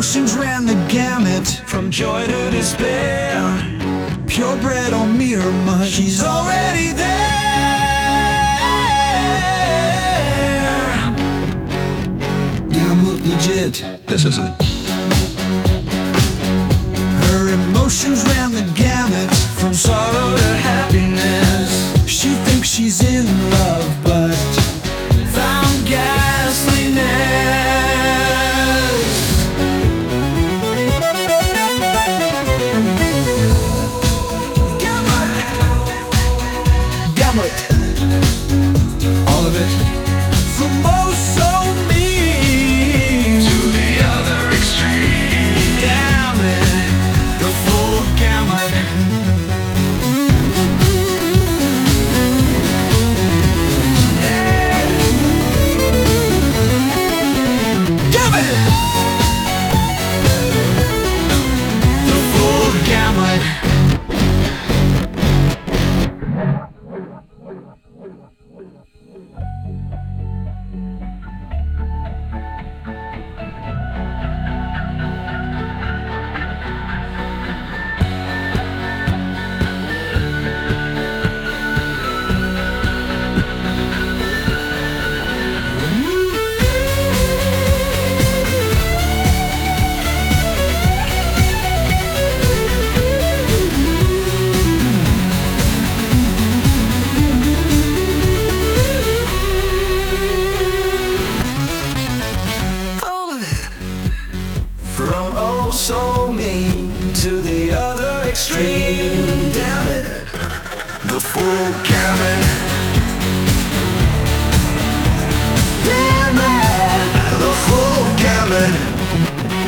emotions ran the gamut, from joy to despair. Purebred or mere mud, she's already there. Gamut legit, this is it. Her emotions ran the gamut, from sorrow to happiness. She thinks she's in love, but found ghastliness. Gamut, all of it. From oh so mean to the other extreme. Gamut, the full gamut. From oh so mean to the other extreme. Damn it, the full gamut. Damn it, the full gamut.